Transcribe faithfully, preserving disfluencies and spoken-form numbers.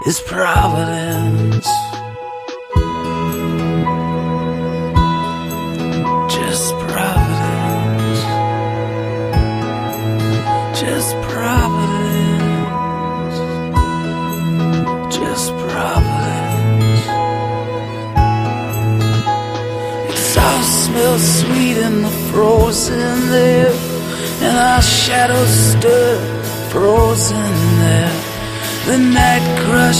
is providence. Just providence. Just providence. Just providence. Exhaust smells sweet in the frozen air, and our shadows stir, frozen there. The night crush